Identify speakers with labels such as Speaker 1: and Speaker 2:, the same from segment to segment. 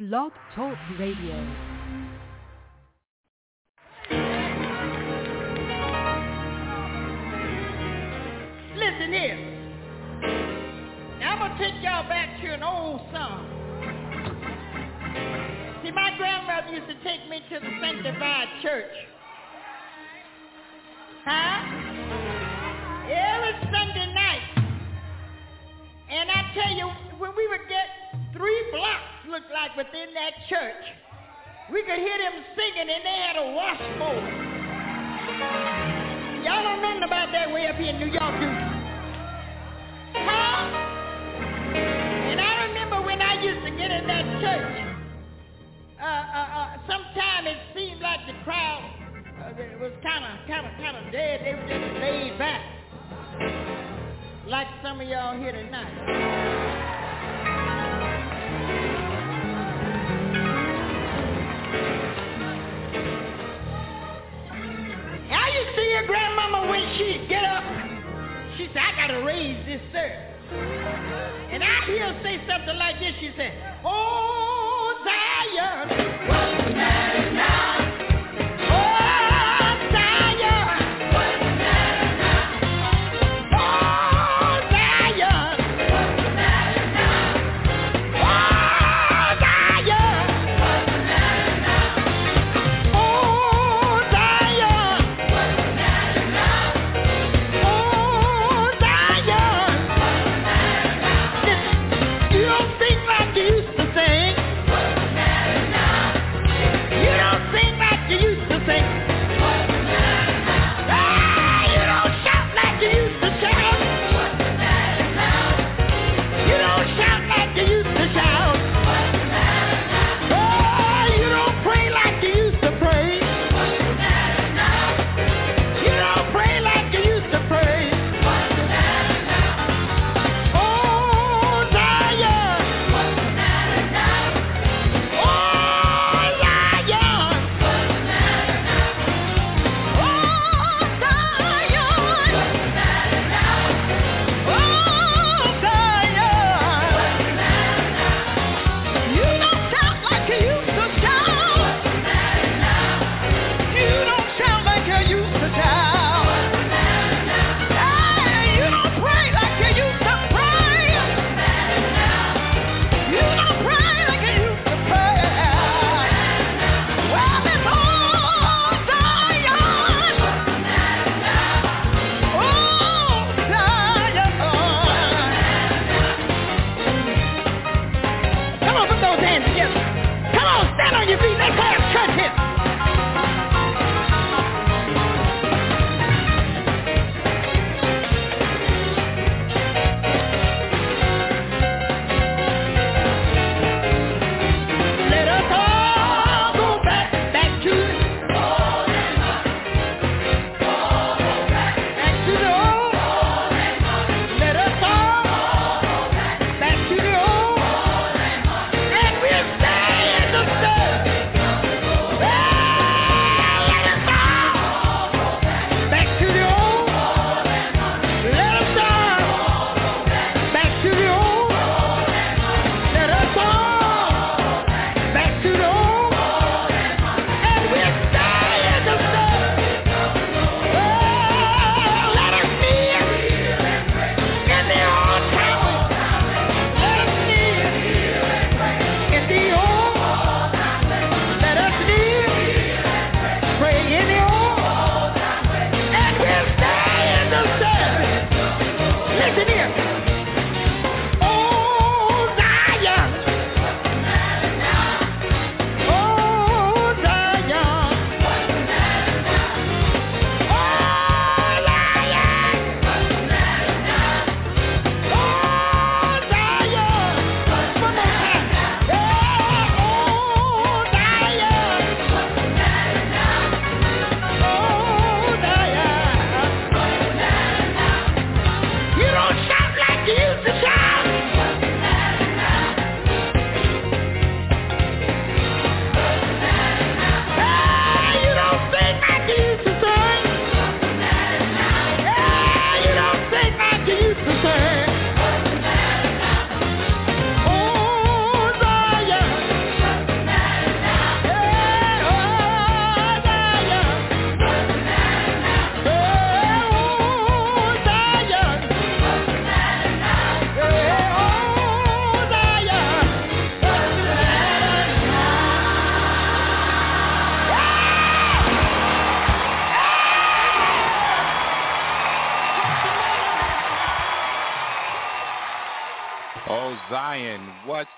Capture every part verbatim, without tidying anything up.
Speaker 1: Blog Talk Radio.
Speaker 2: Listen here. Now I'm going to take y'all back to an old song. See, my grandmother used to take me to the Sanctified Church. Huh? Every Sunday night. And I tell you, when we would get three blocks, look like, within that church, we could hear them singing, and they had a washboard. Y'all don't know nothing about that way up here in New York, do you? Huh? And I remember when I used to get in that church, uh, uh, uh, sometime it seemed like the crowd uh, was kind of, kind of, kind of dead. They were just laid back, like some of y'all here tonight. I used to see your grandmama when she'd get up. She said, I gotta raise this service. And I hear her say something like this. She said, oh, Zion, what's the matter now? Oh, Zion, what's the matter now? Oh, Zion, what's the matter now? Oh, Zion, what's the matter now? Oh, Zion, what's the matter now? Oh, Zion, what's the matter now? You don't think like you used to say.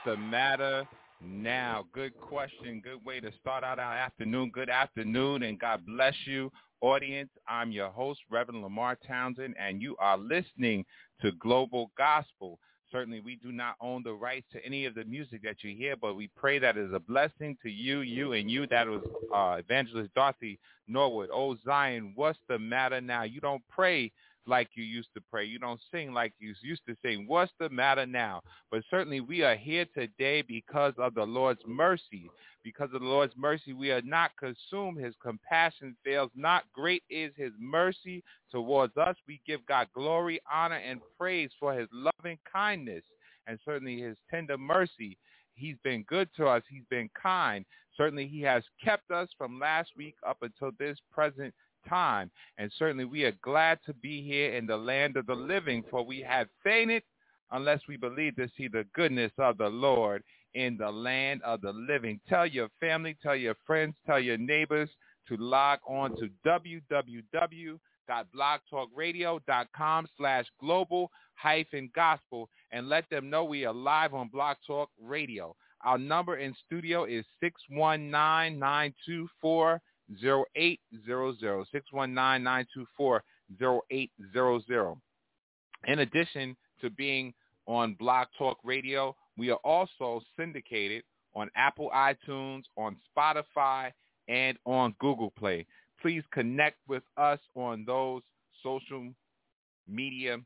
Speaker 1: the matter now? Good question. Good way to start out our afternoon. Good afternoon, and God bless you, audience. I'm your host, Reverend Lamar Townsend, and you are listening to Global Gospel. Certainly, we do not own the rights to any of the music that you hear, but we pray that it is a blessing to you, you, and you. That was uh, Evangelist Dorothy Norwood. Oh, Zion, what's the matter now? You don't pray like you used to pray. You don't sing like you used to sing. What's the matter now? But certainly we are here today because of the Lord's mercy. Because of the Lord's mercy, we are not consumed. His compassion fails not. Great is his mercy towards us. We give God glory, honor, and praise for his loving kindness and certainly his tender mercy. He's been good to us. He's been kind. Certainly he has kept us from last week up until this present time, and certainly we are glad to be here in the land of the living, for we have fainted unless we believe to see the goodness of the Lord in the land of the living. Tell your family, tell your friends, tell your neighbors to log on to w w w dot blog talk radio dot com slash global hyphen gospel and let them know we are live on Blog Talk Radio. Our number in studio is six one nine, nine two four, zero eight zero zero, six one nine, nine two four, zero eight zero zero. In addition to being on Blog Talk Radio, we are also syndicated on Apple iTunes, on Spotify, and on Google Play. Please connect with us on those social media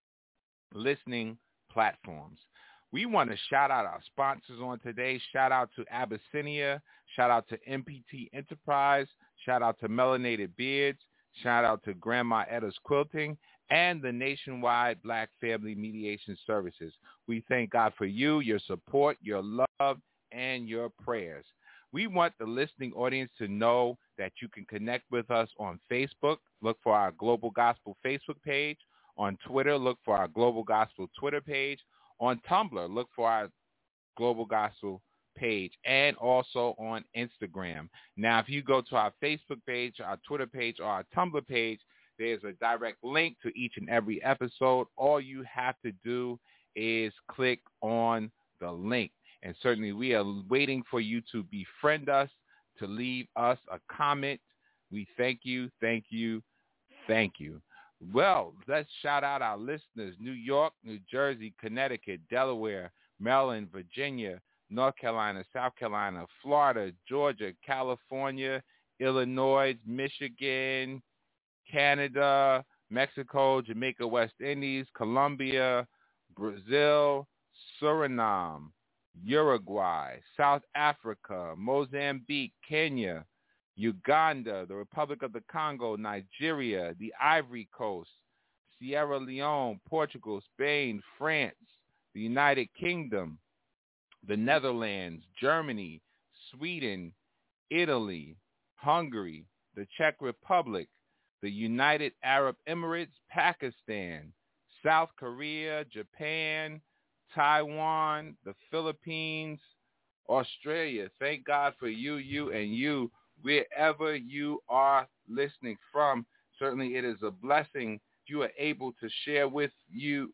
Speaker 1: listening platforms. We want to shout out our sponsors on today. Shout out to Abyssinia. Shout out to M P T Enterprise. Shout out to Melanated Beards. Shout out to Grandma Etta's Quilting and the Nationwide Black Family Mediation Services. We thank God for you, your support, your love, and your prayers. We want the listening audience to know that you can connect with us on Facebook. Look for our Global Gospel Facebook page. On Twitter, look for our Global Gospel Twitter page. On Tumblr, look for our Global Gospel page, and also on Instagram. Now, if you go to our Facebook page, our Twitter page, or our Tumblr page, there's a direct link to each and every episode. All you have to do is click on the link. And certainly we are waiting for you to befriend us, to leave us a comment. We thank you, thank you, thank you. Well, let's shout out our listeners: New York, New Jersey, Connecticut, Delaware, Maryland, Virginia, North Carolina, South Carolina, Florida, Georgia, California, Illinois, Michigan, Canada, Mexico, Jamaica, West Indies, Colombia, Brazil, Suriname, Uruguay, South Africa, Mozambique, Kenya, Uganda, the Republic of the Congo, Nigeria, the Ivory Coast, Sierra Leone, Portugal, Spain, France, the United Kingdom, the Netherlands, Germany, Sweden, Italy, Hungary, the Czech Republic, the United Arab Emirates, Pakistan, South Korea, Japan, Taiwan, the Philippines, Australia. Thank God for you, you, and you, wherever you are listening from. Certainly it is a blessing you are able to share with you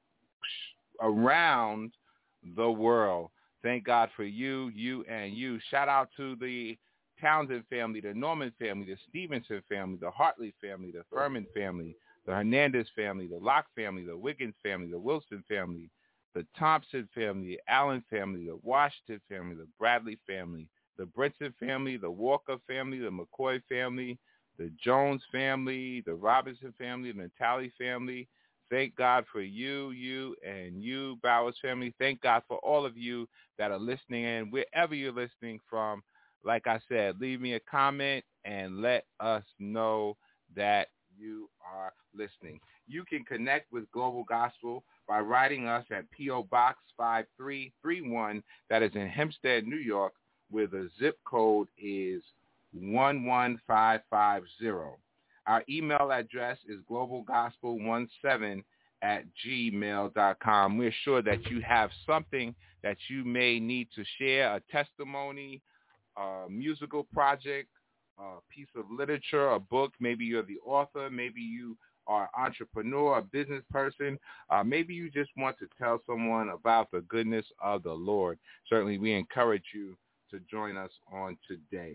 Speaker 1: around the world. Thank God for you, you, and you. Shout out to the Townsend family, the Norman family, the Stevenson family, the Hartley family, the Furman family, the Hernandez family, the Locke family, the Wiggins family, the Wilson family, the Thompson family, the Allen family, the Washington family, the Bradley family, the Brinson family, the Walker family, the McCoy family, the Jones family, the Robinson family, the Natali family. Thank God for you, you, and you, Bowers family. Thank God for all of you that are listening in, wherever you're listening from. Like I said, leave me a comment and let us know that you are listening. You can connect with Global Gospel by writing us at P O. Box five three three one. That is in Hempstead, New York, where the zip code is one one five five zero. Our email address is global gospel seventeen at gmail dot com. We're sure that you have something that you may need to share, a testimony, a musical project, a piece of literature, a book. Maybe you're the author. Maybe you are an entrepreneur, a business person. Uh, maybe you just want to tell someone about the goodness of the Lord. Certainly, we encourage you to join us on today.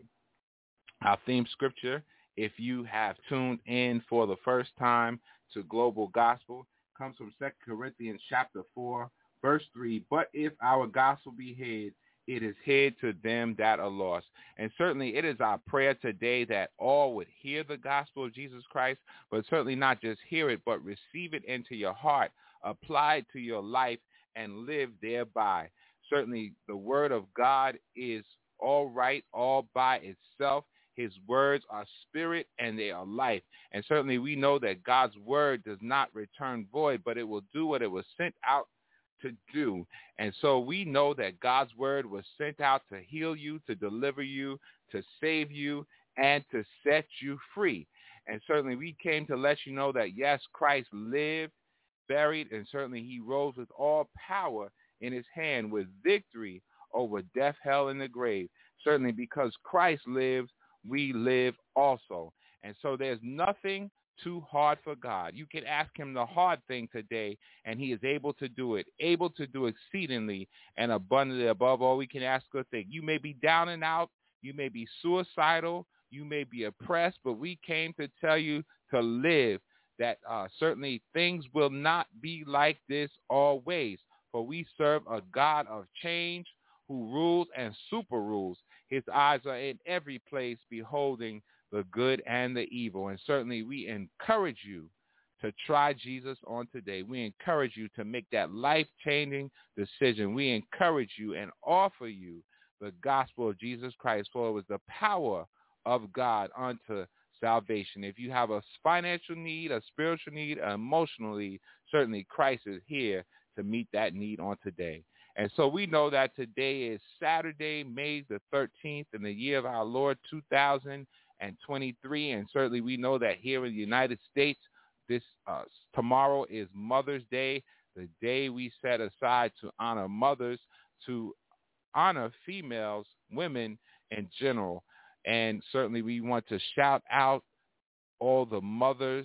Speaker 1: Our theme scripture, if you have tuned in for the first time to Global Gospel, comes from Second Corinthians chapter four, verse three. But if our gospel be hid, it is hid to them that are lost. And certainly it is our prayer today that all would hear the gospel of Jesus Christ, but certainly not just hear it, but receive it into your heart, apply it to your life, and live thereby. Certainly the word of God is all right all by itself. His words are spirit and they are life. And certainly we know that God's word does not return void, but it will do what it was sent out to do. And so we know that God's word was sent out to heal you, to deliver you, to save you, and to set you free. And certainly we came to let you know that, yes, Christ lived, buried, and certainly he rose with all power in his hand with victory over death, hell, and the grave. Certainly because Christ lives, we live also. And so there's nothing too hard for God. You can ask him the hard thing today, and he is able to do it, able to do exceedingly and abundantly above all we can ask or think. You may be down and out. You may be suicidal. You may be oppressed, but we came to tell you to live, that uh, certainly things will not be like this always, for we serve a God of change who rules and super rules. His eyes are in every place, beholding the good and the evil. And certainly we encourage you to try Jesus on today. We encourage you to make that life-changing decision. We encourage you and offer you the gospel of Jesus Christ, for it was the power of God unto salvation. If you have a financial need, a spiritual need, an emotional need, certainly Christ is here to meet that need on today. And so we know that today is Saturday, May the thirteenth, in the year of our Lord two thousand twenty-three. And certainly we know that here in the United States, this uh, tomorrow is Mother's Day, the day we set aside to honor mothers, to honor females, women in general. And certainly we want to shout out all the mothers,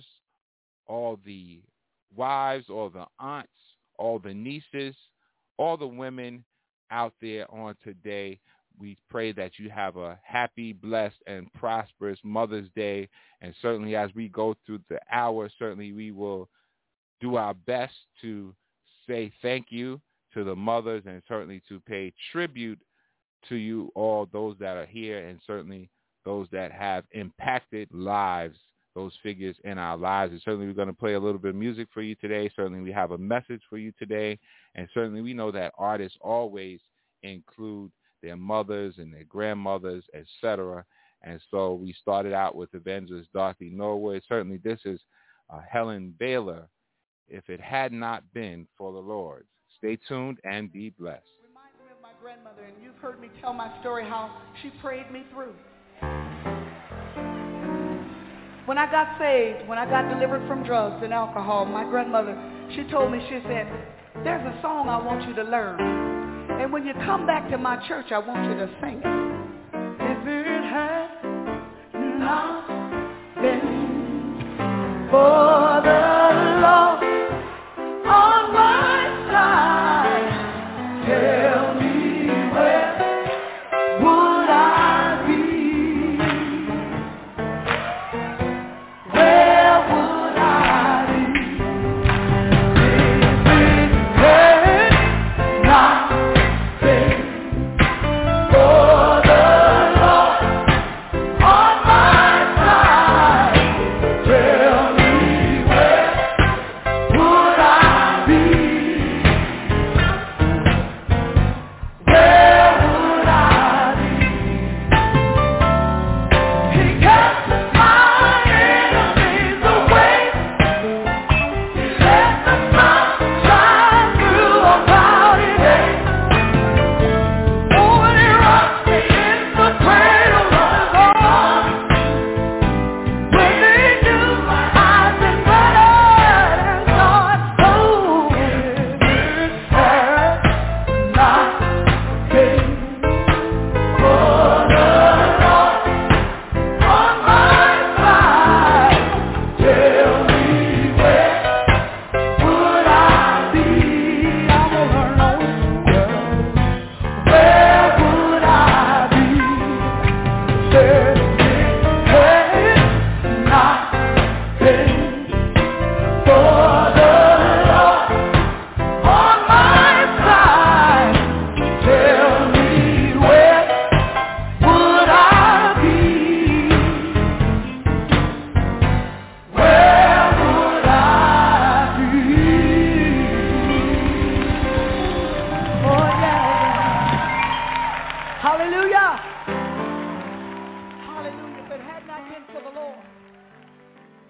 Speaker 1: all the wives, all the aunts, all the nieces, all the women out there on today. We pray that you have a happy, blessed, and prosperous Mother's Day. And certainly as we go through the hour, certainly we will do our best to say thank you to the mothers, and certainly to pay tribute to you all, those that are here, and certainly those that have impacted lives, those figures in our lives. And certainly we're going to play a little bit of music for you today. Certainly we have a message for you today. And certainly we know that artists always include their mothers and their grandmothers, et cetera. And so we started out with Evangelist Dorothy Norwood. Certainly this is uh, Helen Baylor, If It Had Not Been for the Lord. Stay tuned and be blessed.
Speaker 2: Reminds me of my grandmother, and you've heard me tell my story how she prayed me through. When I got saved, when I got delivered from drugs and alcohol, my grandmother, she told me, she said, there's a song I want you to learn. And when you come back to my church, I want you to sing it. If it had not been for the Lord on my side, tell me where would I be? Where would I be? If it had not been for the Lord on my side, tell me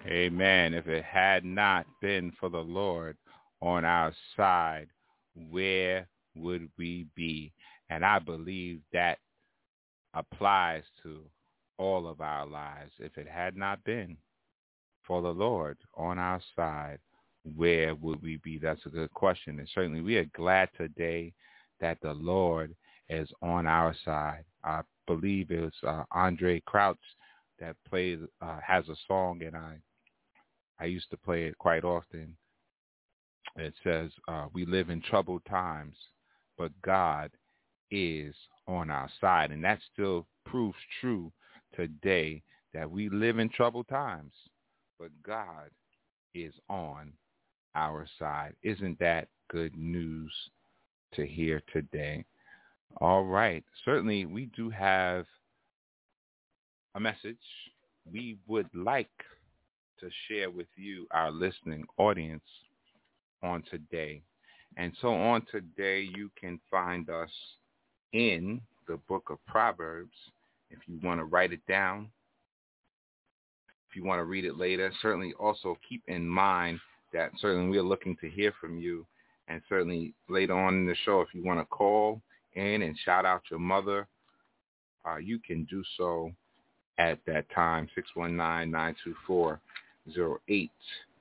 Speaker 1: Amen. If it had not been for the Lord on our side, where would we be? And I believe that applies to all of our lives. If it had not been for the Lord on our side, where would we be? That's a good question. And certainly we are glad today that the Lord is on our side. I believe it was uh, Andre Crouch that plays, uh, has a song, and I I used to play it quite often. It says, uh, we live in troubled times, but God is on our side. And that still proves true today, that we live in troubled times, but God is on our side. Isn't that good news to hear today? All right. Certainly, we do have a message we would like to share with you, our listening audience, on today. And so on today, you can find us in the book of Proverbs. If you want to write it down, if you want to read it later, certainly also keep in mind that certainly we are looking to hear from you. And certainly later on in the show, if you want to call in and shout out your mother, uh, you can do so at that time, six one nine, nine two four, zero eight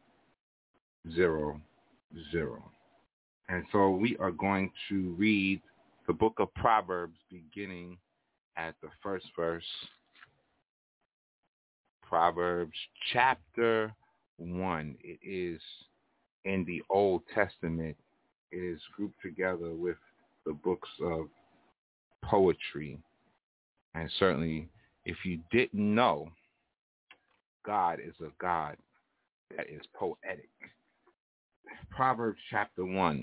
Speaker 1: zero zero. And so we are going to read the book of Proverbs beginning at the first verse. Proverbs chapter one. It is in the Old Testament. It is grouped together with the books of poetry. And certainly, if you didn't know, God is a God that is poetic. Proverbs chapter one.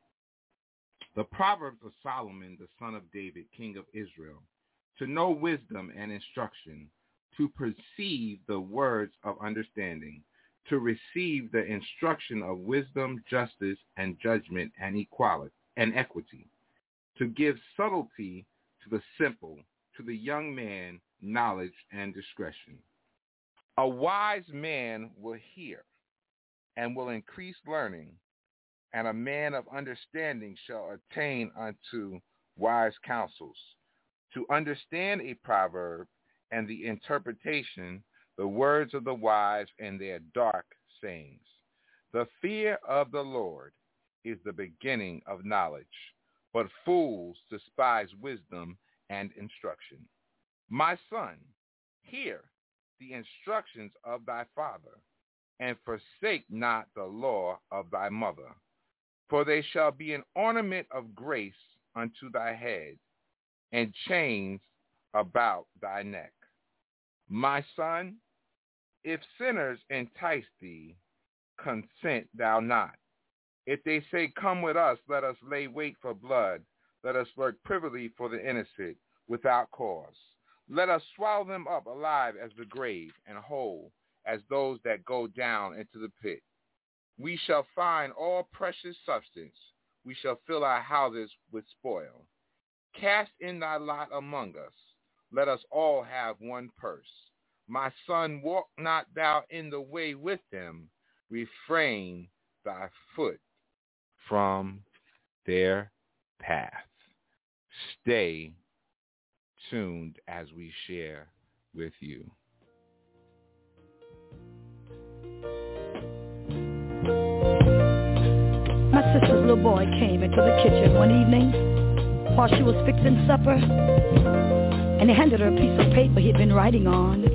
Speaker 1: The Proverbs of Solomon, the son of David, king of Israel, to know wisdom and instruction, to perceive the words of understanding, to receive the instruction of wisdom, justice, and judgment, and equality and equity, to give subtlety to the simple, to the young man knowledge and discretion. A wise man will hear and will increase learning, and a man of understanding shall attain unto wise counsels. To understand a proverb and the interpretation, the words of the wise and their dark sayings. The fear of the Lord is the beginning of knowledge, but fools despise wisdom and instruction. My son, hear the instructions of thy father, and forsake not the law of thy mother. For they shall be an ornament of grace unto thy head, and chains about thy neck. My son, if sinners entice thee, consent thou not. If they say, come with us, let us lay wait for blood. Let us lurk privily for the innocent without cause. Let us swallow them up alive as the grave, and whole as those that go down into the pit. We shall find all precious substance. We shall fill our houses with spoil. Cast in thy lot among us. Let us all have one purse. My son, walk not thou in the way with them. Refrain thy foot from their path. Stay tuned as we share with you.
Speaker 3: My sister's little boy came into the kitchen one evening while she was fixing supper, and he handed her a piece of paper he'd been writing on.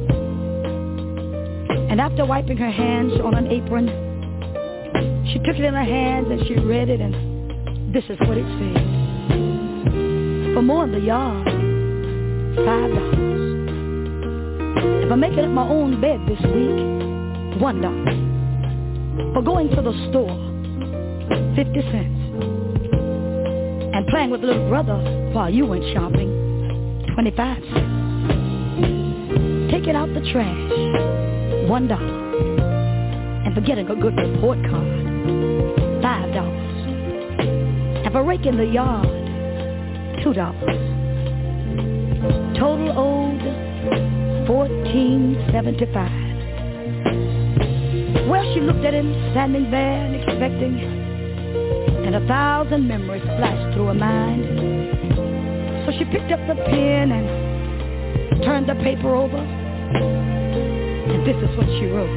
Speaker 3: And after wiping her hands on an apron, she took it in her hands and she read it, and this is what it said. For mowing the yard, five dollars. If I'm making up my own bed this week, one dollar. For going to the store, fifty cents. And playing with little brother while you went shopping, twenty-five cents. Taking out the trash, one dollar. And for getting a good report card, five dollars. And for raking the yard, two dollars. Total owed fourteen seventy-five. Well, she looked at him standing there and expecting, and a thousand memories flashed through her mind. So she picked up the pen and turned the paper over, and this is what she wrote.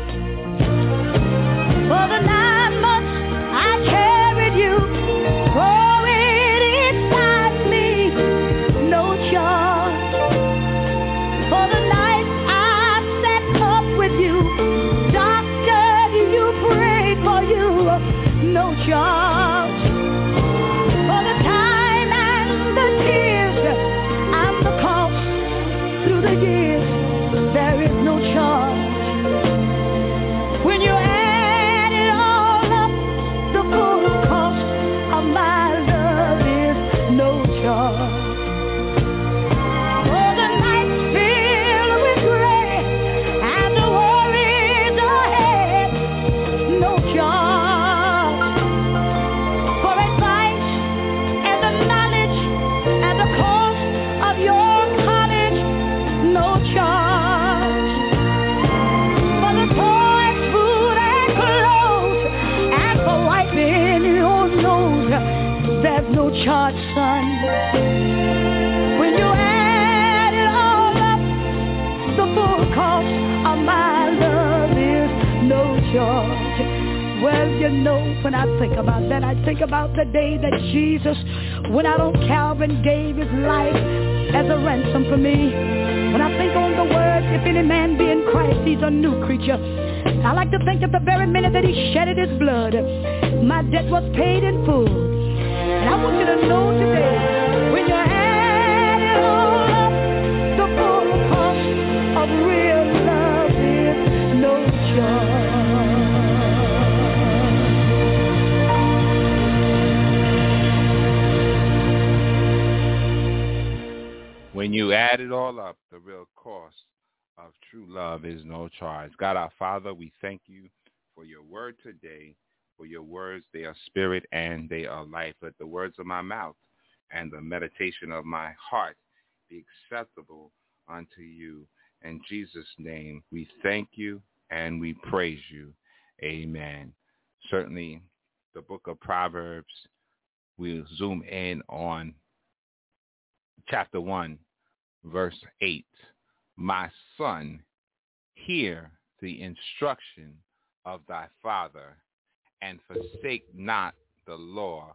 Speaker 3: For the nine months I carried you, growing inside me, no charge. For the nights I sat up with you, doctor, you prayed for you, no charge. For the time and the tears and the cost through the years, there is no charge. When you add it all up, the full cost of my love is no charge. For the nights filled with gray and the worries ahead, no charge. For advice and the knowledge and the cost of your college, no charge. For the toys, food and clothes, and for wiping your nose, there's no charge, son. When you add it all up, the full cost of my love is no charge. Well, you know, when I think about that, I think about the day that Jesus went out on Calvary and gave his life as a ransom for me. When I think on the words, if any man be in Christ, he's a new creature. I like to think of the very minute that he shedded his blood, my debt was paid in full. And I want you to know today, when you add it all up, the full cost of real love is no charge.
Speaker 1: When you add it all up, the real cost of true love is no charge. God our Father, we thank you for your word today. For your words, they are spirit and they are life. Let the words of my mouth and the meditation of my heart be acceptable unto you. In Jesus' name, we thank you and we praise you. Amen. Certainly, the book of Proverbs, we'll zoom in on chapter one, verse eight. My son, hear the instruction of thy father, and forsake not the law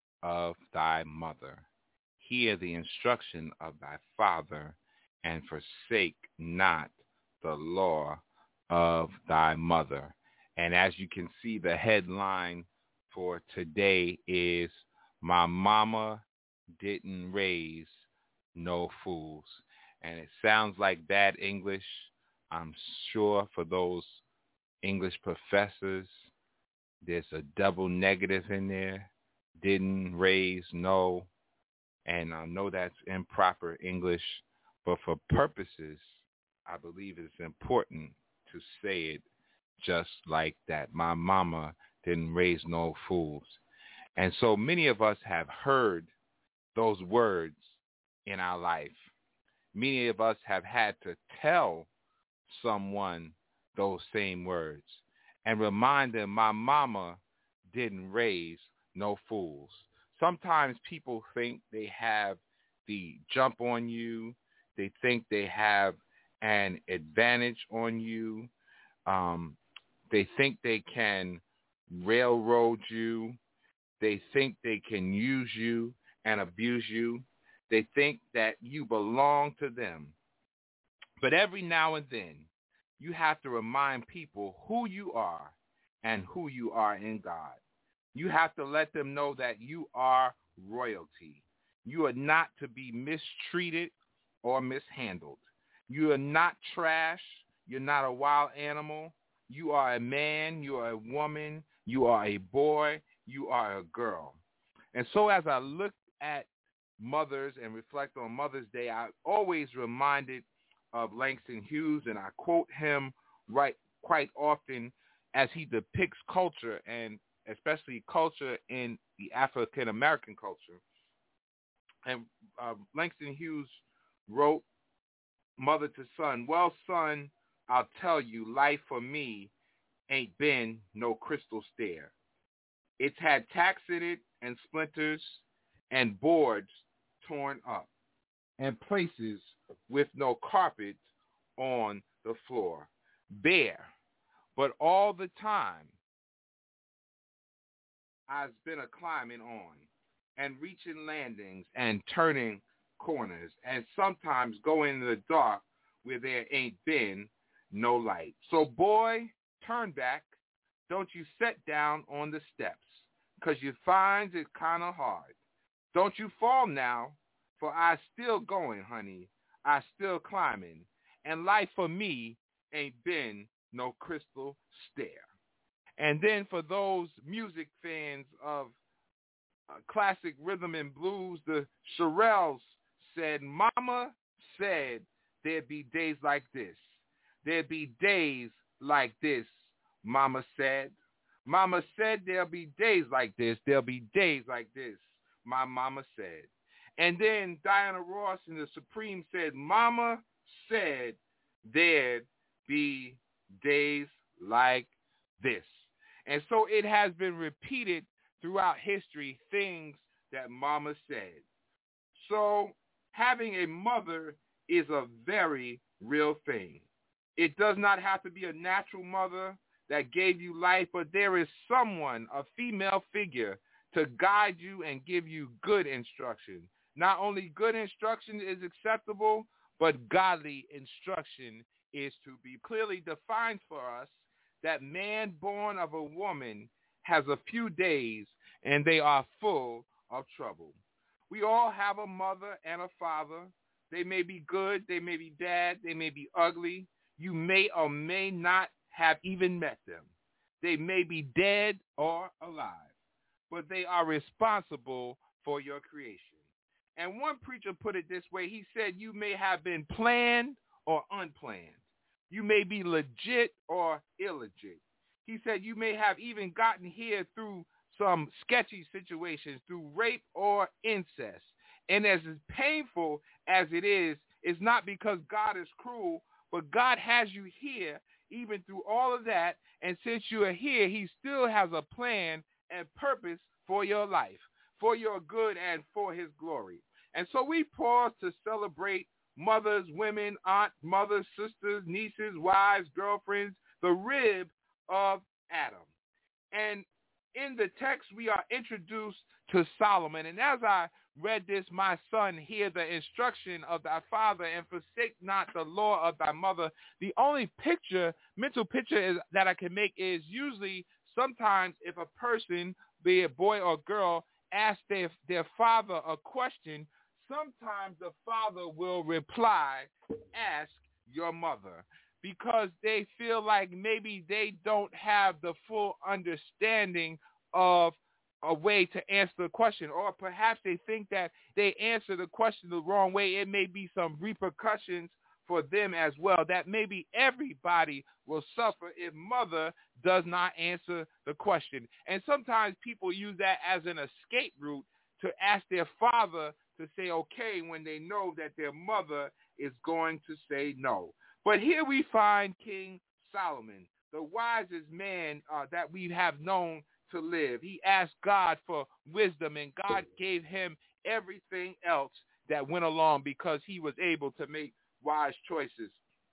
Speaker 1: of thy mother. Hear the instruction of thy father, and forsake not the law of thy mother. And as you can see, the headline for today is, My Mama Didn't Raise No Fools. And it sounds like bad English. I'm sure for those English professors, there's a double negative in there. Didn't raise no. And I know that's improper English, but for purposes, I believe it's important to say it just like that. My mama didn't raise no fools. And so many of us have heard those words in our life. Many of us have had to tell someone those same words and remind them, my mama didn't raise no fools. Sometimes people think they have the jump on you. They think they have an advantage on you. Um, they think they can railroad you. They think they can use you and abuse you. They think that you belong to them. But every now and then, you have to remind people who you are and who you are in God. You have to let them know that you are royalty. You are not to be mistreated or mishandled. You are not trash. You're not a wild animal. You are a man. You are a woman. You are a boy. You are a girl. And so as I look at mothers and reflect on Mother's Day, I always reminded of Langston Hughes, and I quote him right quite often as he depicts culture, and especially culture in the African-American culture. And uh, Langston Hughes wrote, mother to son, well, son, I'll tell you, life for me ain't been no crystal stair. It's had tacks in it and splinters and boards torn up and places with no carpet on the floor, bare. But all the time, I've been a climbing on and reaching landings and turning corners and sometimes going in the dark where there ain't been no light. So, boy, turn back. Don't you sit down on the steps, 'cause you finds it kind of hard. Don't you fall now, for I still going, honey. I still climbing. And life for me ain't been no crystal stair. And then for those music fans of uh, classic rhythm and blues, the Shirelles said, Mama said there'd be days like this. There'd be days like this, Mama said. Mama said there'll be days like this. There'll be days like this, my mama said. And then Diana Ross and the Supreme said, Mama said there'd be days like this. And so it has been repeated throughout history, things that Mama said. So having a mother is a very real thing. It does not have to be a natural mother that gave you life, but there is someone, a female figure, to guide you and give you good instruction. Not only good instruction is acceptable, but godly instruction is to be clearly defined for us that man born of a woman has a few days and they are full of trouble. We all have a mother and a father. They may be good, they may be bad, they may be ugly. You may or may not have even met them. They may be dead or alive, but they are responsible for your creation. And one preacher put it this way. He said, you may have been planned or unplanned. You may be legit or illegit. He said you may have even gotten here through some sketchy situations, through rape or incest. And as painful as it is, it's not because God is cruel, but God has you here even through all of that. And since you are here, he still has a plan and purpose for your life, for your good and for his glory. And so we pause to celebrate mothers, women, aunts, mothers, sisters, nieces, wives, girlfriends, the rib of Adam. And in the text, we are introduced to Solomon. And as I read this, my son, hear the instruction of thy father and forsake not the law of thy mother. The only picture, mental picture is, that I can make is usually sometimes if a person, be it boy or girl, asks their, their father a question, sometimes the father will reply, ask your mother, because they feel like maybe they don't have the full understanding of a way to answer the question, or perhaps they think that they answer the question the wrong way. It may be some repercussions for them as well, that maybe everybody will suffer if mother does not answer the question. And sometimes people use that as an escape route to ask their father to say okay when they know that their mother is going to say no. But here we find King Solomon, the wisest man uh, that we have known to live. He asked God for wisdom, and God gave him everything else that went along because he was able to make wise choices.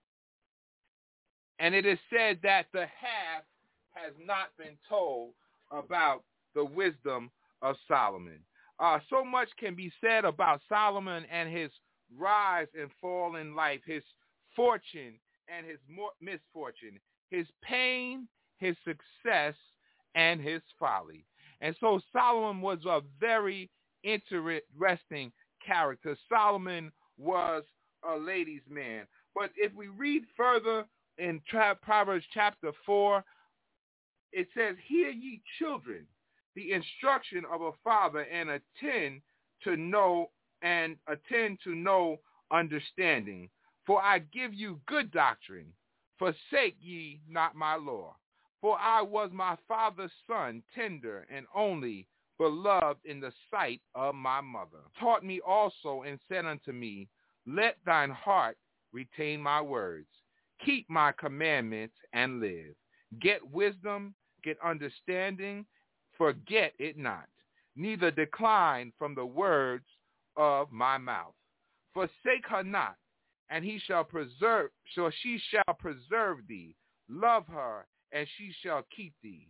Speaker 1: And it is said that the half has not been told about the wisdom of Solomon. Uh, so much can be said about Solomon and his rise and fall in life, his fortune and his misfortune, his pain, his success, and his folly. And so Solomon was a very interesting character. Solomon was a ladies' man. But if we read further in Proverbs chapter four, it says, hear ye children, the instruction of a father, and attend to know and attend to know understanding. For I give you good doctrine. Forsake ye not my law. For I was my father's son, tender and only, beloved in the sight of my mother. Taught me also and said unto me, let thine heart retain my words. Keep my commandments and live.
Speaker 4: Get wisdom, get understanding, forget it not, neither decline from the words of my mouth. Forsake her not, and he shall preserve, so she shall preserve thee. Love her, and she shall keep thee.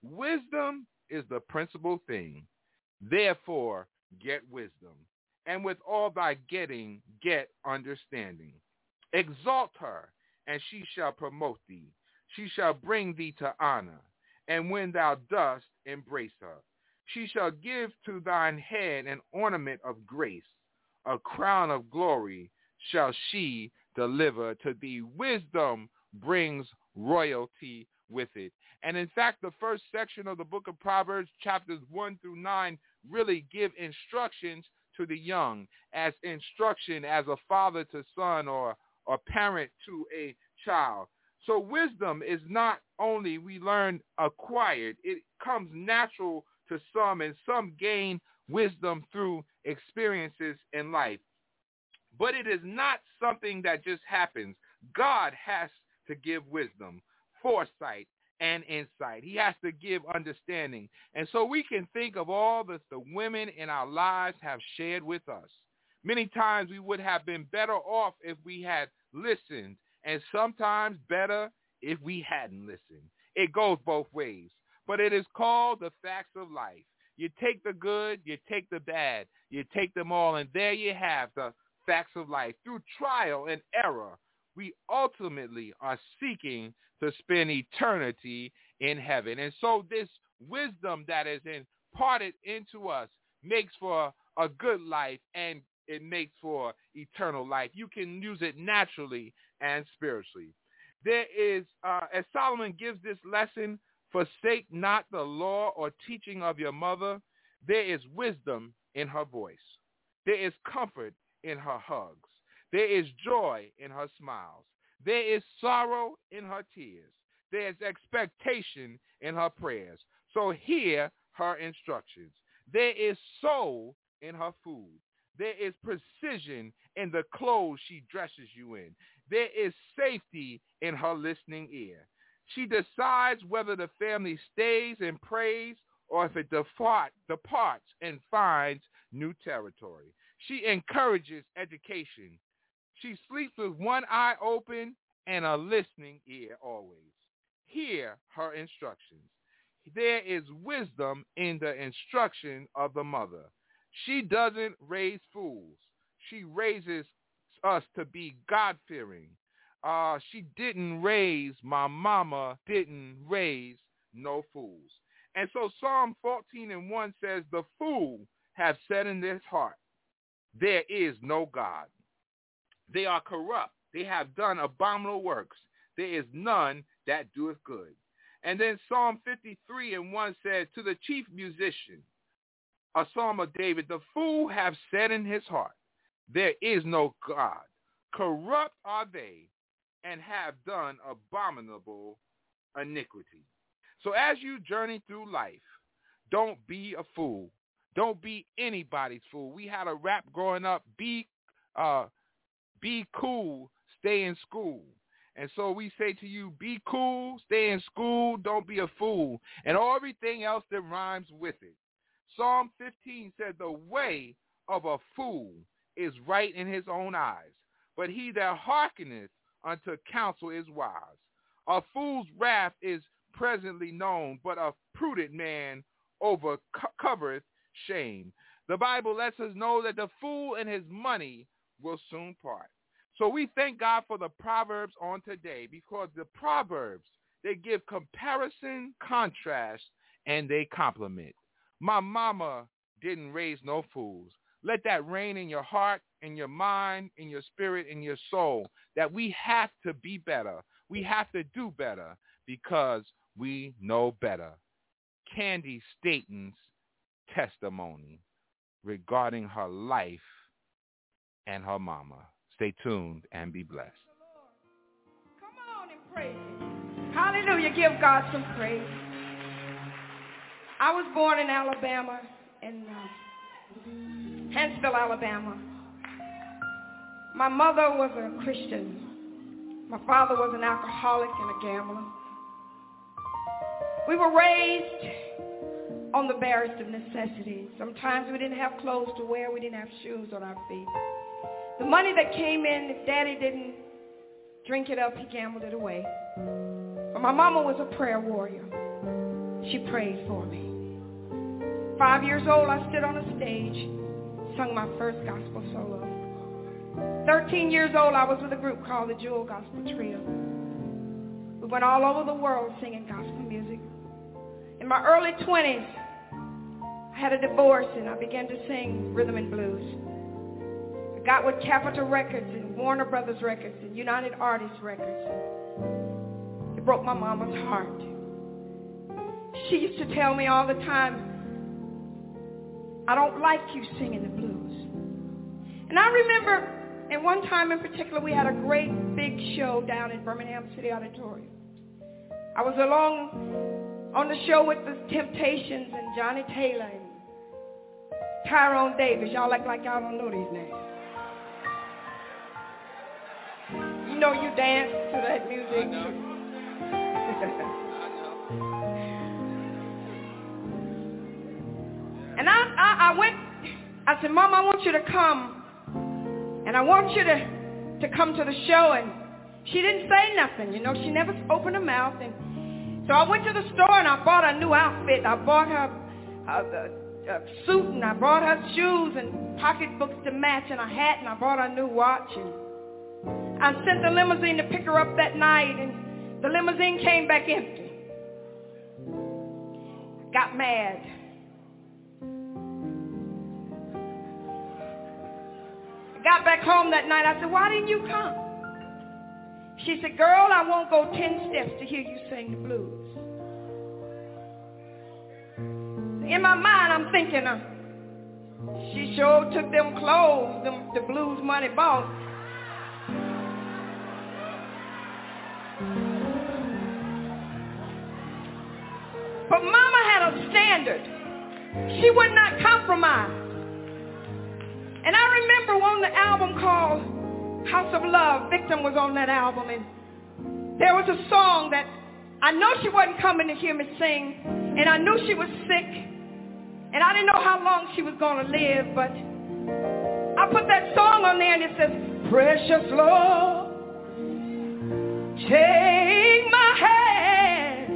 Speaker 4: Wisdom is the principal thing. Therefore, get wisdom, and with all thy getting, get understanding. Exalt her, and she shall promote thee. She shall bring thee to honor, and when thou dost, embrace her. She shall give to thine head an ornament of grace. A crown of glory shall she deliver to thee. Wisdom brings royalty with it. And in fact, the first section of the book of Proverbs, chapters one through nine, really give instructions to the young, as instruction as a father to son or a parent to a child. So wisdom is not only, we learn, acquired. It comes natural to some, and some gain wisdom through experiences in life. But it is not something that just happens. God has to give wisdom, foresight, and insight. He has to give understanding. And so we can think of all that the women in our lives have shared with us. Many times we would have been better off if we had listened, and sometimes better if we hadn't listened. It goes both ways. But it is called the facts of life. You take the good, you take the bad, you take them all, and there you have the facts of life. Through trial and error, we ultimately are seeking to spend eternity in heaven. And so this wisdom that is imparted into us makes for a good life, and it makes for eternal life. You can use it naturally and spiritually. There is, uh, as Solomon gives this lesson, forsake not the law or teaching of your mother. There is wisdom in her voice. There is comfort in her hugs. There is joy in her smiles. There is sorrow in her tears. There is expectation in her prayers. So hear her instructions. There is soul in her food. There is precision in the clothes she dresses you in. There is safety in her listening ear. She decides whether the family stays and prays or if it depart, departs and finds new territory. She encourages education. She sleeps with one eye open and a listening ear always. Hear her instructions. There is wisdom in the instruction of the mother. She doesn't raise fools. She raises us to be God-fearing. Uh, she didn't raise, my mama didn't raise no fools. And so Psalm fourteen and one says, the fool have said in his heart, there is no God. They are corrupt. They have done abominable works. There is none that doeth good. And then Psalm fifty-three and one says, to the chief musician, a psalm of David, the fool have said in his heart, there is no God. Corrupt are they, and have done abominable iniquity. So as you journey through life, don't be a fool. Don't be anybody's fool. We had a rap growing up, be uh, be cool, stay in school. And so we say to you, be cool, stay in school, don't be a fool, and everything else that rhymes with it. Psalm fifteen said, the way of a fool is right in his own eyes, but he that hearkeneth unto counsel is wise. A fool's wrath is presently known, but a prudent man overcovereth shame. The Bible lets us know that the fool and his money will soon part. So we thank God for the Proverbs on today, because the Proverbs, they give comparison, contrast, and they complement. My mama didn't raise no fools. Let that reign in your heart, in your mind, in your spirit, in your soul, that we have to be better. We have to do better because we know better. Candy Staten's testimony regarding her life and her mama. Stay tuned and be blessed.
Speaker 2: Come on and praise him. Hallelujah. Give God some praise. I was born in Alabama, in uh, Huntsville, Alabama. My mother was a Christian. My father was an alcoholic and a gambler.
Speaker 5: We were raised on the barest of necessities. Sometimes we didn't have clothes to wear. We didn't have shoes on our feet. The money that came in, if Daddy didn't drink it up, he gambled it away. But my mama was a prayer warrior. She prayed for me. Five years old, I stood on a stage, sung my first gospel solo. Thirteen years old, I was with a group called the Jewel Gospel Trio. We went all over the world singing gospel music. In my early twenties, I had a divorce and I began to sing rhythm and blues. I got with Capitol Records and Warner Brothers Records and United Artists Records. It broke my mama's heart. She used to tell me all the time, I don't like you singing the blues. And I remember at one time in particular, we had a great big show down in Birmingham City Auditorium. I was along on the show with the Temptations and Johnny Taylor and Tyrone Davis. Y'all act like y'all don't know these names. You know you dance to that music. I know. And I, I, I went, I said, Mom, I want you to come. And I want you to, to come to the show. And she didn't say nothing. You know, she never opened her mouth. And so I went to the store and I bought a new outfit. I bought her a, a, a suit and I bought her shoes and pocketbooks to match and a hat and I bought her a new watch. And I sent the limousine to pick her up that night and the limousine came back empty. Got mad. I got back home that night. I said, why didn't you come? She said, girl, I won't go ten steps to hear you sing the blues. In my mind, I'm thinking, uh, she sure took them clothes, them, the blues money bought. But Mama had a standard. She would not compromise. And I remember on the album called House of Love, Victim was on that album, and there was a song that I know she wasn't coming to hear me sing, and I knew she was sick, and I didn't know how long she was going to live, but I put that song on there, and it says, precious Lord, take my hand,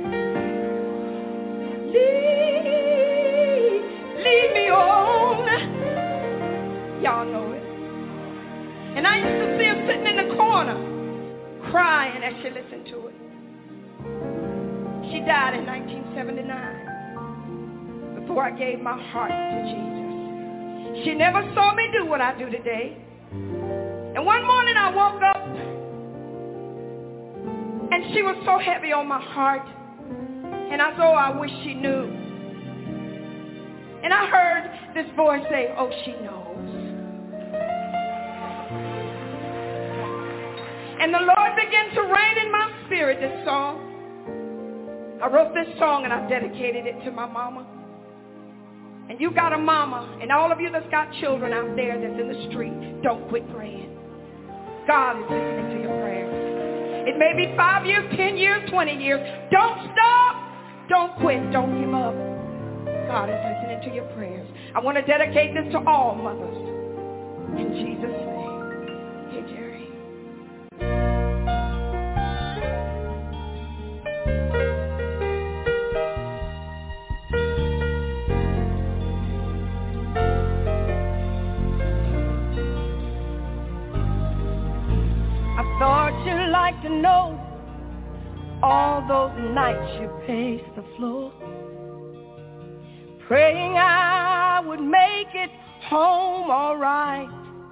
Speaker 5: lead, lead me on. Y'all know it. And I used to see her sitting in the corner, crying as she listened to it. She died in nineteen seventy-nine, before I gave my heart to Jesus. She never saw me do what I do today. And one morning I woke up, and she was so heavy on my heart. And I thought, oh, I wish she knew. And I heard this voice say, oh, she knows. And the Lord began to rain in my spirit this song. I wrote this song and I dedicated it to my mama. And you got a mama, and all of you that's got children out there that's in the street, don't quit praying. God is listening to your prayers. It may be five years, ten years, twenty years. Don't stop. Don't quit. Don't give up. God is listening to your prayers. I want to dedicate this to all mothers. In Jesus' name. Hey, Jerry. I thought you'd like to know all those nights you paced the floor, praying I would make it home all right,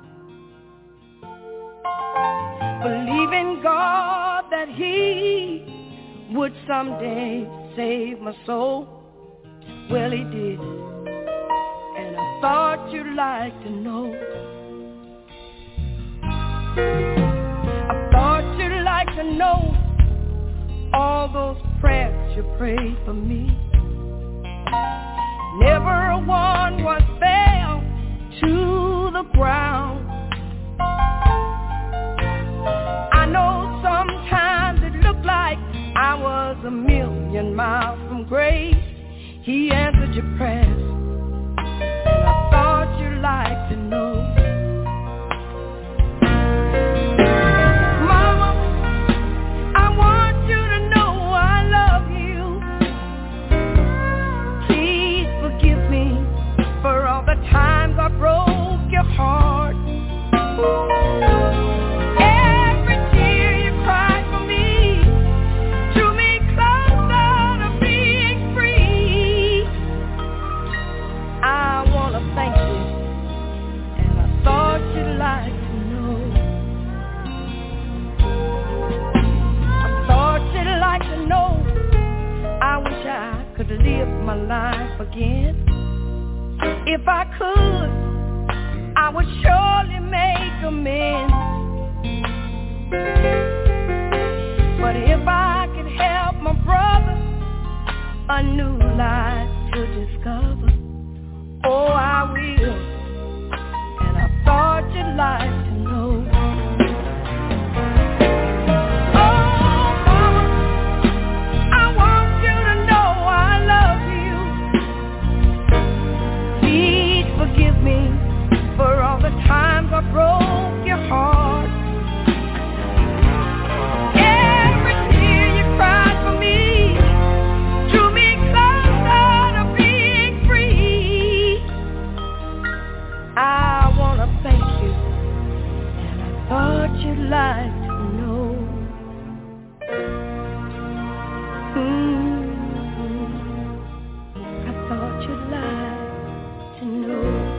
Speaker 5: believing God that He would someday save my soul. Well, He did, and I thought you'd like to know. I thought you'd like to know all those prayers you prayed for me. Never a one was fell to the ground. I know sometimes it looked like I was a million miles from
Speaker 3: grace, he answered your prayers. And I thought you'd like to know. Mama, I want you to know I love you. Please forgive me for all the times I broke your heart. Every tear you cried for me drew me closer to being free. I want to thank you, and I thought you'd like to know. I thought you'd like to know. I wish I could live my life again. If I could, I would surely make amends. But if I could help my brother a new life to discover, oh, I will. And I thought you'd like to know. Oh, Mama, I want you to know I love you. Please forgive me for all the times I broke your heart. Every tear you cried for me drew me closer to being free. I want to thank you, and I thought you'd like to know. Mm-hmm. I thought you'd like to know.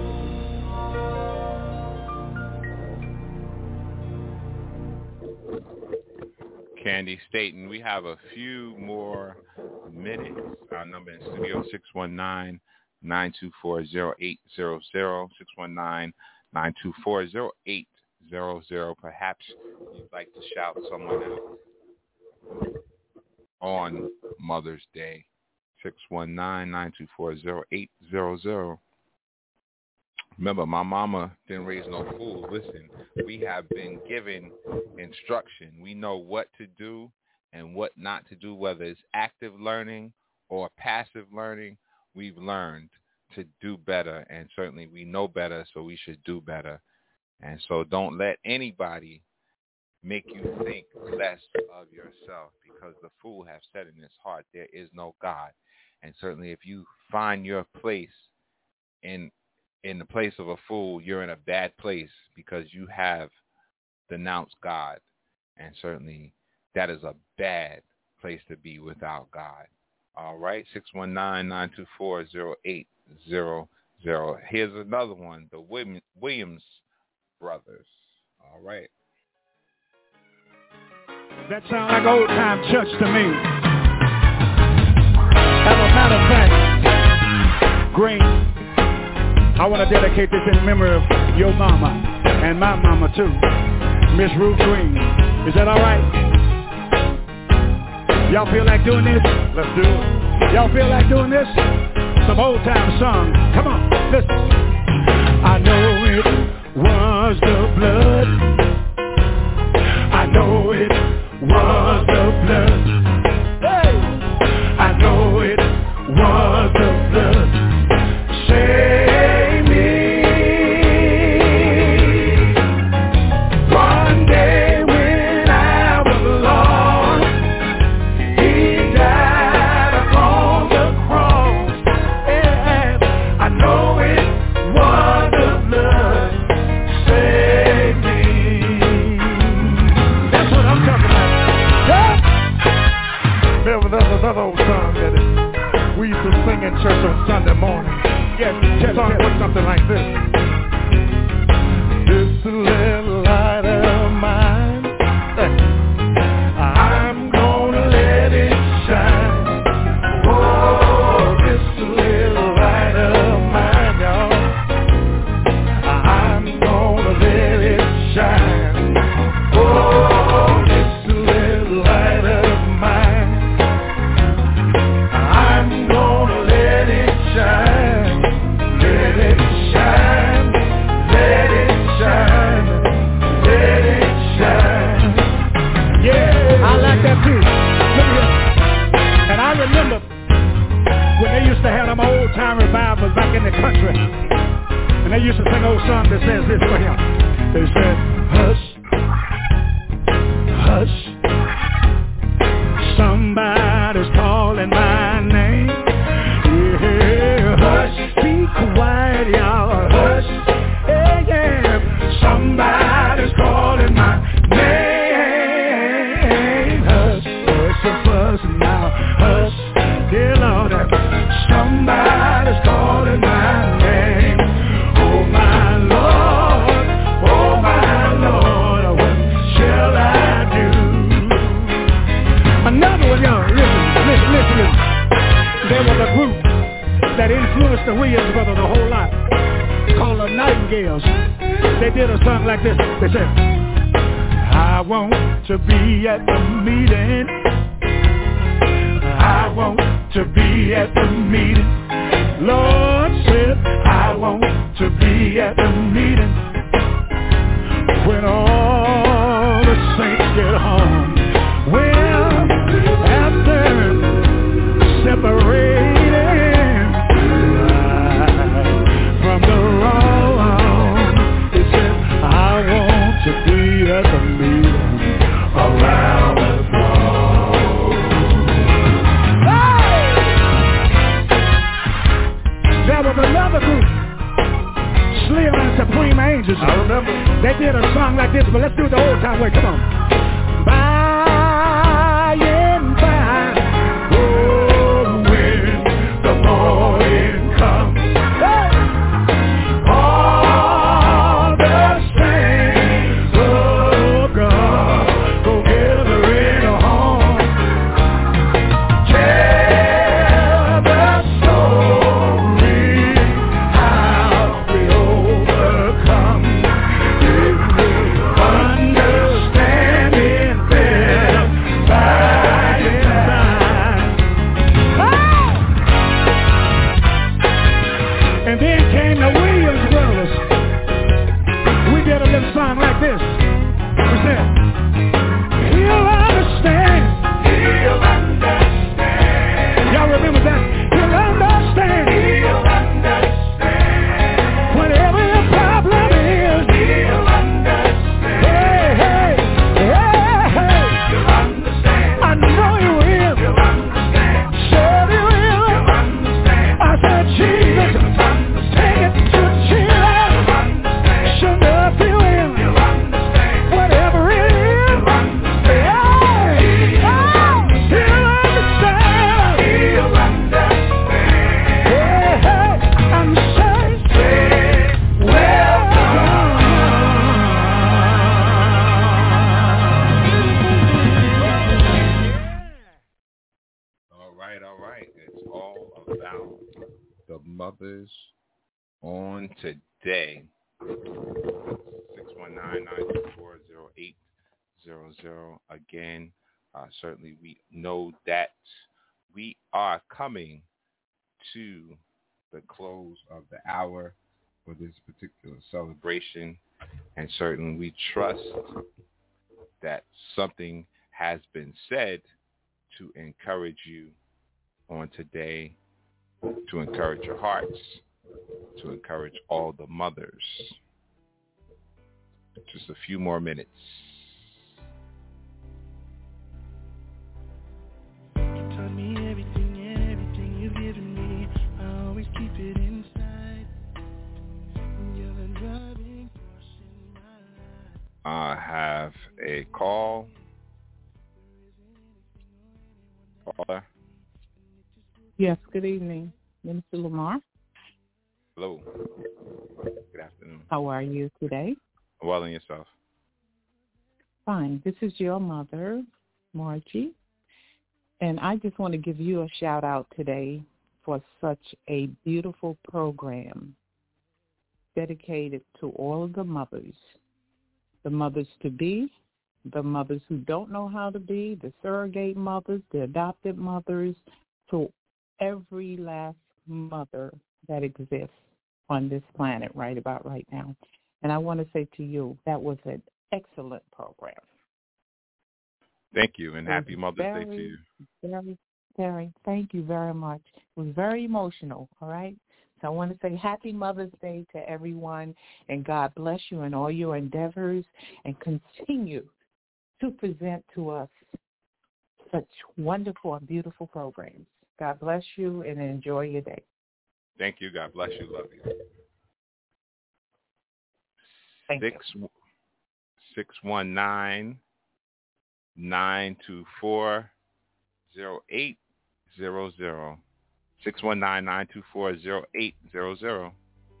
Speaker 1: Candy Staten. We have a few more minutes. Our number in studio, six one nine, nine two four, zero eight zero zero, six one nine, nine two four, zero eight zero zero. Perhaps you'd like to shout someone out on Mother's Day, six one nine, nine two four, zero eight zero zero. Remember, my mama didn't raise no fools. Listen, we have been given instruction. We know what to do and what not to do, whether it's active learning or passive learning. We've learned to do better, and certainly we know better, so we should do better. And so don't let anybody make you think less of yourself, because the fool has said in his heart, there is no God. And certainly if you find your place in in the place of a fool, you're in a bad place, because you have denounced God. And certainly that is a bad place to be without God. All right, six one nine, nine two four, zero eight zero zero. Here's another one, the Williams brothers. All right.
Speaker 6: That sounds like old time church to me. As a matter of fact, Green, I want to dedicate this in memory of your mama and my mama too, Miss Ruth Green. Is that all right? Y'all feel like doing this? Let's do it. Y'all feel like doing this? Some old time song. Come on, listen. I know it was the blood. I know it was the blood. Hey! I know it was the blood. Say another old song that we used to sing in church on Sunday morning. Yes, the song went something like this. This little light of mine, I'm gonna let it shine. Oh, this little light of mine, y'all, I'm gonna let it shine. Oh, this little light of mine, I'm gonna let it shine, let it shine, let it shine, let it shine. Yeah, I like that too. Look here. And I remember them old-time revivals back in the country. And they used to sing an old song that says this for him. They said, hush, hush, somebody's calling my name. Yeah, hush, be quiet, y'all. Hush, yeah, yeah, somebody's calling my name. Hush, hush, hush now. Hush, dear Lord, somebody's calling my name. Oh my Lord, oh my Lord, what shall I do? Another one, y'all, listen, listen, listen, listen. There was a group that influenced the Williams brothers a whole lot, called the Nightingales. They did a song like this. They said, I want to be at the meeting. I want to be at the meeting. Lord said, I want to be at the meeting when all the saints get home. Well, after separating from the wrong, he said, I want to be at the meeting around the throne. There was another group, Slim and Supreme Angels. I remember. They did a song like this, but let's do it the old time way. Come on. By and by, oh, when the morning comes, hey! All the saints of God go gathering home. Tell the story how we overcome. If we understand it better by and by. Oh! And then came the Williams brothers. We did a little song like this. We said, he'll understand. He'll understand. Y'all remember that? He'll understand. He'll understand. Whatever your problem is. He'll understand. Hey, hey, hey, hey. He'll understand. I know he will. He'll understand. Sure he will. He'll understand. I said, Jesus, take it to Jesus. He'll understand. Sure enough he will. He'll understand. Whatever it is. He'll understand. Hey, oh, he'll understand. He'll understand. Hey, hey, I'm safe. Welcome.
Speaker 1: All right, all right. It's all about the mothers on today. six one nine, nine two four, zero eight zero zero. Again, uh, certainly we know that we are coming to the close of the hour for this particular celebration, and certainly we trust that something has been said to encourage you on today, to encourage your hearts, to encourage all the mothers. Just a few more minutes.
Speaker 7: Tell me everything and everything you've given me. I always keep it inside. You're the driving force in my life.
Speaker 1: I have a call. Caller.
Speaker 8: Yes, good evening, Minister Lamar.
Speaker 1: Hello. Good afternoon.
Speaker 8: How are you today?
Speaker 1: Well, and yourself?
Speaker 8: Fine. This is your mother, Margie, and I just want to give you a shout out today for such a beautiful program dedicated to all of the mothers, the mothers to be, the mothers who don't know how to be, the surrogate mothers, the adopted mothers, to every last mother that exists on this planet right about right now. And I want to say to you, that was an excellent program.
Speaker 1: Thank you, and happy Mother's
Speaker 8: very,
Speaker 1: Day to you.
Speaker 8: Very, Terry, thank you very much. It was very emotional, all right? So I want to say happy Mother's Day to everyone, and God bless you in all your endeavors, and continue to present to us such wonderful and beautiful programs. God bless you, and enjoy your day.
Speaker 1: Thank you. God bless you. Love you.
Speaker 8: Thank
Speaker 1: Six,
Speaker 8: you.
Speaker 1: six one nine, nine two four, zero eight zero zero. six one nine, nine two four, zero eight zero zero.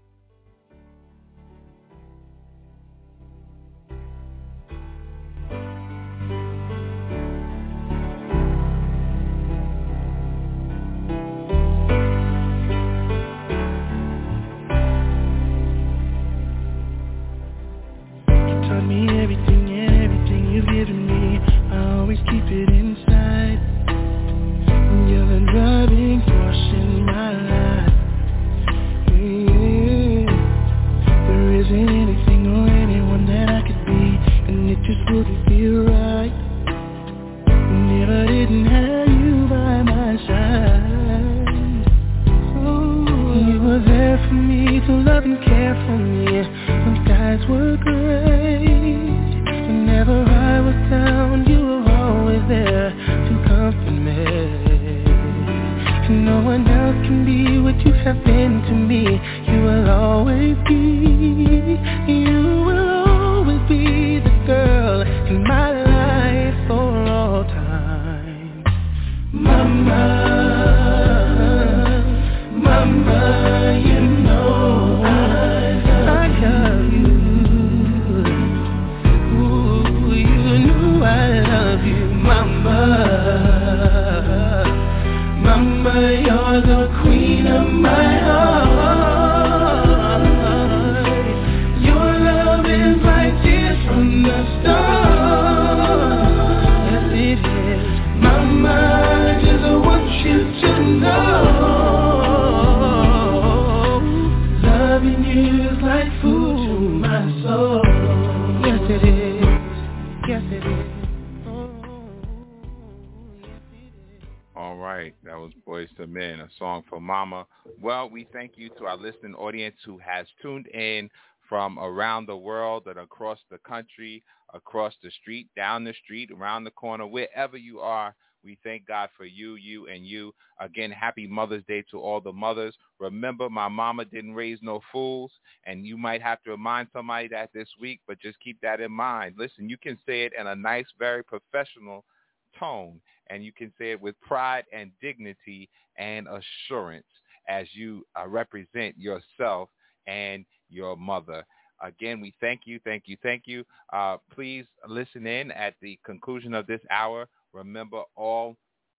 Speaker 1: Listening audience who has tuned in from around the world and across the country, across the street, down the street, around the corner, wherever you are. We thank God for you, you, and you. Again, happy Mother's Day to all the mothers. Remember, my mama didn't raise no fools, and you might have to remind somebody that this week, but just keep that in mind. Listen, you can say it in a nice, very professional tone, and you can say it with pride and dignity and assurance, as you uh, represent yourself and your mother. Again, we thank you, thank you, thank you. Uh, please listen in at the conclusion of this hour. Remember, all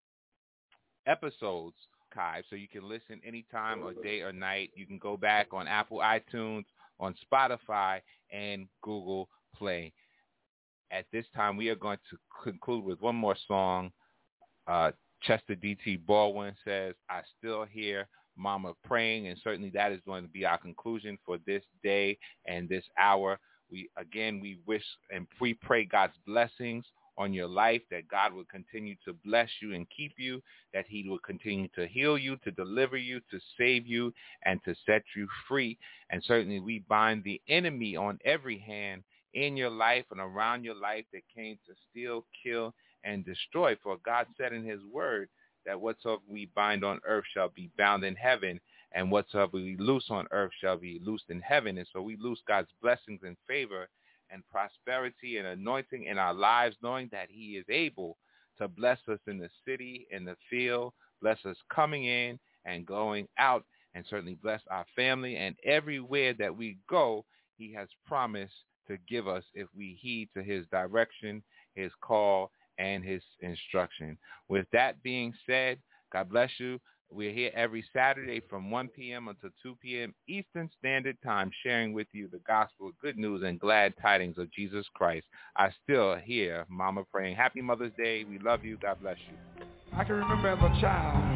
Speaker 1: episodes archived, so you can listen anytime or day or night. You can go back on Apple iTunes, on Spotify, and Google Play. At this time, we are going to conclude with one more song. Uh, Chester D T Baldwin says, "I still hear Mama praying," and certainly that is going to be our conclusion for this day and this hour. We again, we wish and we pray God's blessings on your life, that God will continue to bless you and keep you, that he will continue to heal you, to deliver you, to save you, and to set you free. And certainly we bind the enemy on every hand in your life and around your life that came to steal, kill, and destroy. For God said in his word that whatsoever we bind on earth shall be bound in heaven, and whatsoever we loose on earth shall be loosed in heaven. And so we loose God's blessings and favor and prosperity and anointing in our lives, knowing that he is able to bless us in the city, in the field, bless us coming in and going out, and certainly bless our family. And everywhere that we go, he has promised to give us if we heed to his direction, his call, and his instruction. With that being said, God bless you. We're here every Saturday from one p.m. until two p.m. Eastern Standard Time, sharing with you the gospel, good news, and glad tidings of Jesus Christ. I still hear Mama praying. Happy Mother's Day. We love you. God bless you.
Speaker 6: I can remember as a child,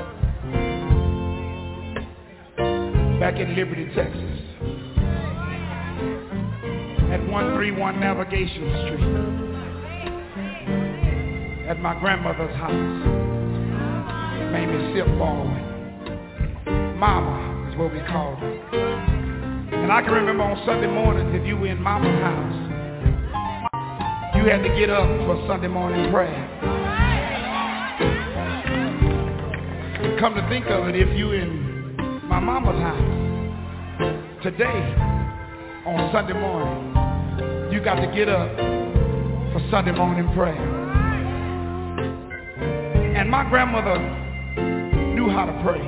Speaker 6: back in Liberty, Texas, at one thirty-one Navigation Street, at my grandmother's house. famous silk ball. Mama is what we called her. And I can remember on Sunday mornings, if you were in Mama's house, you had to get up for Sunday morning prayer. Come to think of it, if you in my mama's house today on Sunday morning, you got to get up for Sunday morning prayer. And my grandmother knew how to pray.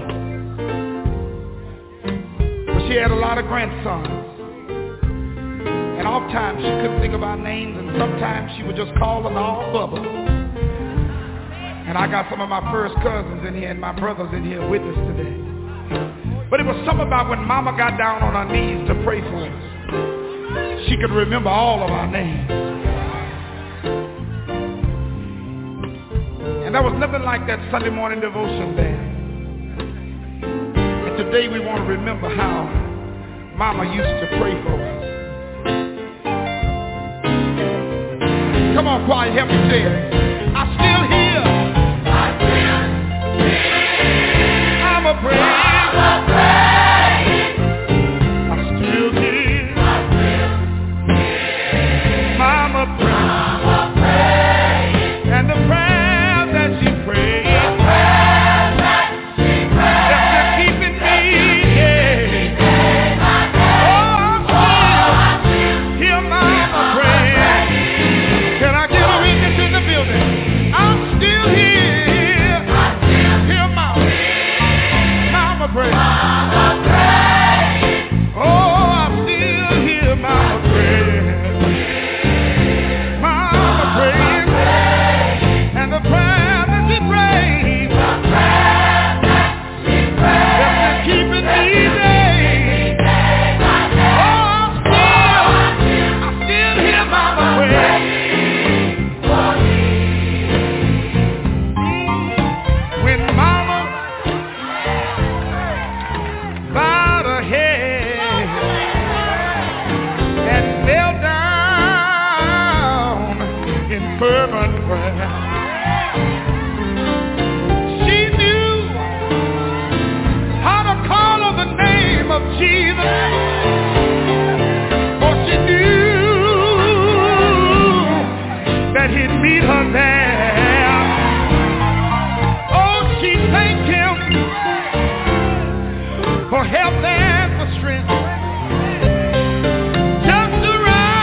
Speaker 6: But she had a lot of grandsons. And oftentimes she couldn't think of our names, and sometimes she would just call them all Bubba. And I got some of my first cousins in here and my brothers in here with us today. But it was something about when Mama got down on her knees to pray for us. She could remember all of our names. And there was nothing like that Sunday morning devotion there. And today we want to remember how Mama used to pray for us. Come on, choir, help me say it. I still hear. I still hear. I'm a prayer. I'm a prayer. I still hear. I still hear. Mama pray. Mama pray. And the prayer that she prayed. The prayer that she prayed. That's just keeping me. Yeah. Oh, I still hear Mama pray. Can I get a witness in the building? I'm still here. I still hear Mama. Mama pray. Mama pray. Oh, I still hear Mama pray. Mama pray. And the prayer that she prayed. The prayer that she prayed. That's been keeping me safe. Oh, I'm still, I still hear Mama pray. When Mama bowed her head and knelt down in fervent prayer, she knew how to call on the name of Jesus, for she knew that he'd meet her there. Oh, she thanked him for help and for strength, just to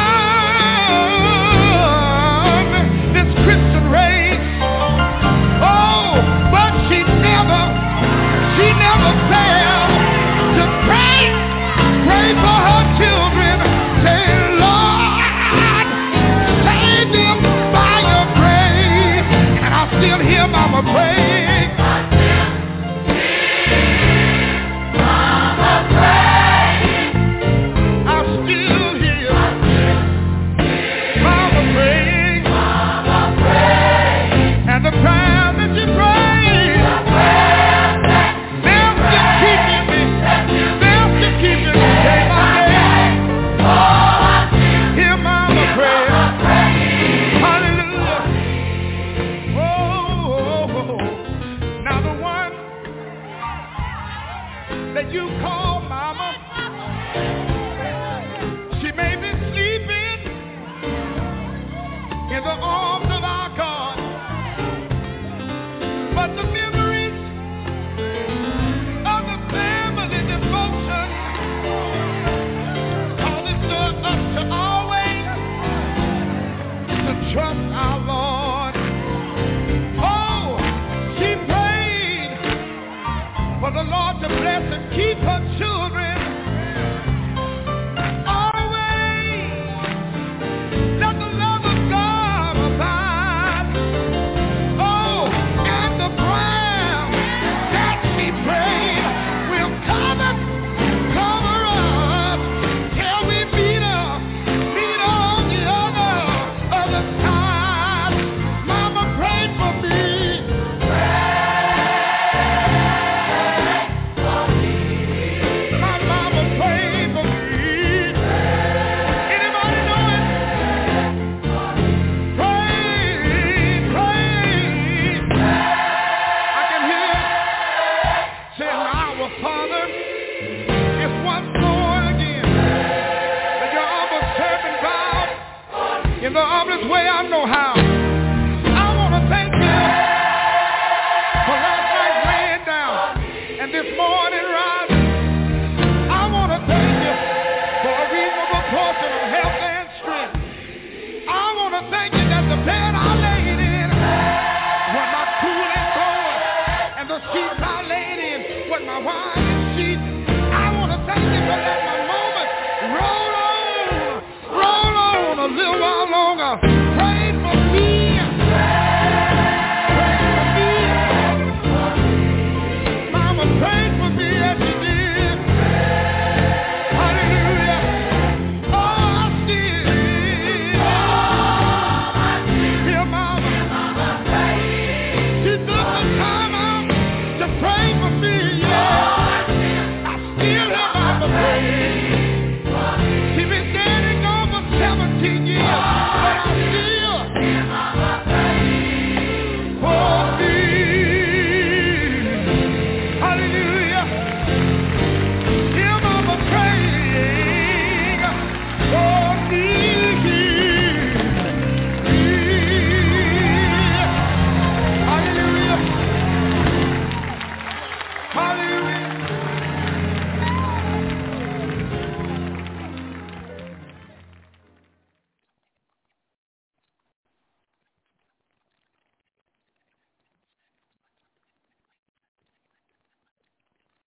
Speaker 6: run this Christian race. Oh, but she never, she never failed to pray, pray for her children. Say, Lord, save them by your grace. And I still hear Mama pray. You call Mama. She may be sleeping in the arms of our God, but the memories of the family devotion call us to, us to always to trust our Lord. Oh, she prayed for the Lord to bless and keep her children. Always let the love of God abide. Oh, and the ground that she prayed will cover, cover us till we meet her, meet her on the other, other side. Mama prayed for me. Pray for me. Mama
Speaker 9: seventeen years.